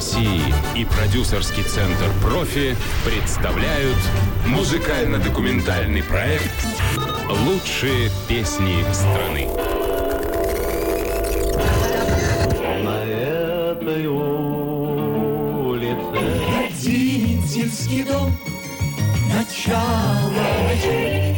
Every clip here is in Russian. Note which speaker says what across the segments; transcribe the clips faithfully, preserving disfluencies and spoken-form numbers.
Speaker 1: России» и продюсерский центр «Профи» представляют музыкально-дорекомендательный проект «Лучшие песни страны».
Speaker 2: На этой улице
Speaker 3: родительский дом, начало ночей.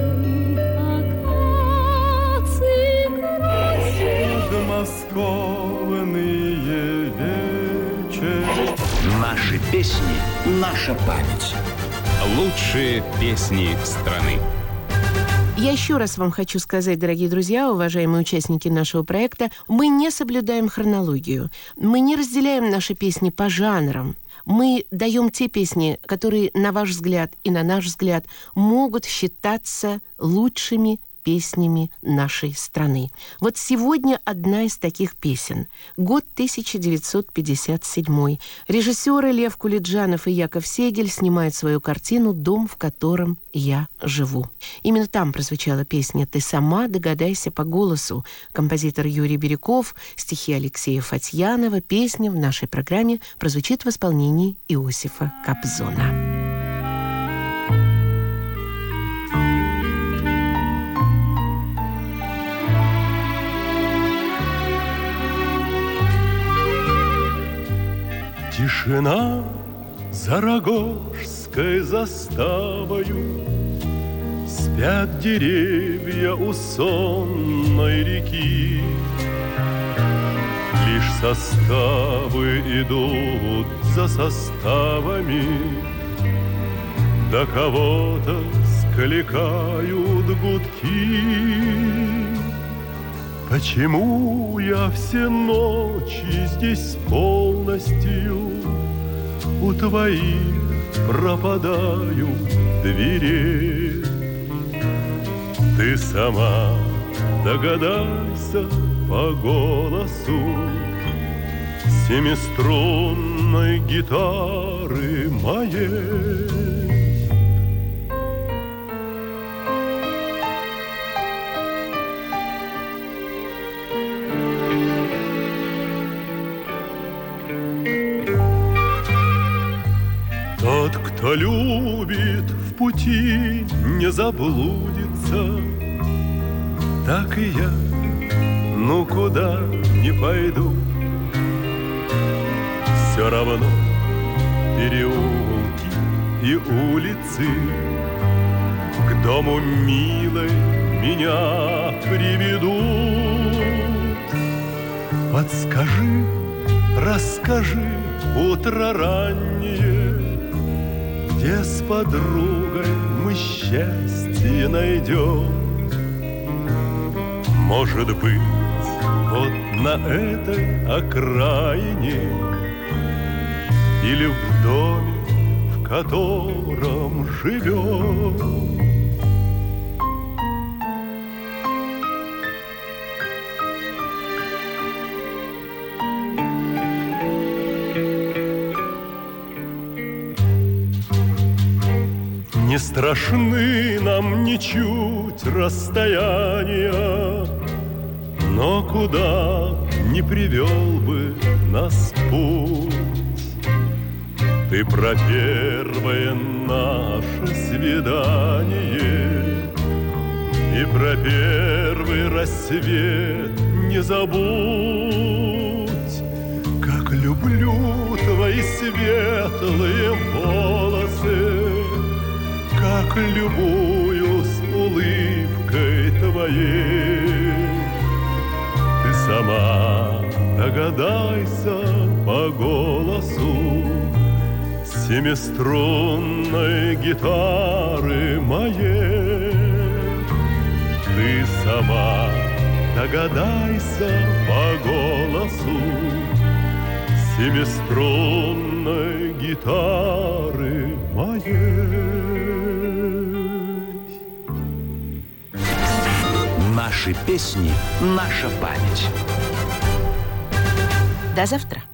Speaker 3: Подмосковные вечери.
Speaker 4: Наши песни, наша память.
Speaker 1: Лучшие песни страны.
Speaker 5: Я еще раз вам хочу сказать, дорогие друзья, уважаемые участники нашего проекта, мы не соблюдаем хронологию, мы не разделяем наши песни по жанрам. Мы даем те песни, которые, на ваш взгляд и на наш взгляд, могут считаться лучшими песнями нашей страны. Вот сегодня одна из таких песен. Год тысяча девятьсот пятьдесят седьмой. Режиссеры Лев Кулиджанов и Яков Сегель снимают свою картину «Дом, в котором я живу». Именно там прозвучала песня «Ты сама догадайся по голосу». Композитор Юрий Бирюков, стихи Алексея Фатьянова. Песня в нашей программе прозвучит в исполнении Иосифа Кобзона.
Speaker 6: Тишина за Рогожской заставою, спят деревья у сонной реки. Лишь составы идут за составами, до кого-то скликают гудки. Почему я все ночи здесь полностью у твоих пропадаю дверей? Ты сама догадайся по голосу семиструнной гитары моей. Тот, кто любит, в пути не заблудится, так и я, ну куда не пойду. Все равно переулки и улицы к дому милой меня приведут. Подскажи, расскажи, утро раннее, где с подругой мы счастье найдем. Может быть, вот на этой окраине или в доме, в котором живем. Не страшны нам ничуть расстояния, но куда не привел бы нас путь. Ты про первое наше свидание и про первый рассвет не забудь. Как люблю твои светлые волосы, как любуюсь улыбкой твоей. Ты сама догадайся по голосу семиструнной гитары моей. Ты сама догадайся по голосу семиструнной гитары моей.
Speaker 4: Наши песни, наша память.
Speaker 5: До завтра.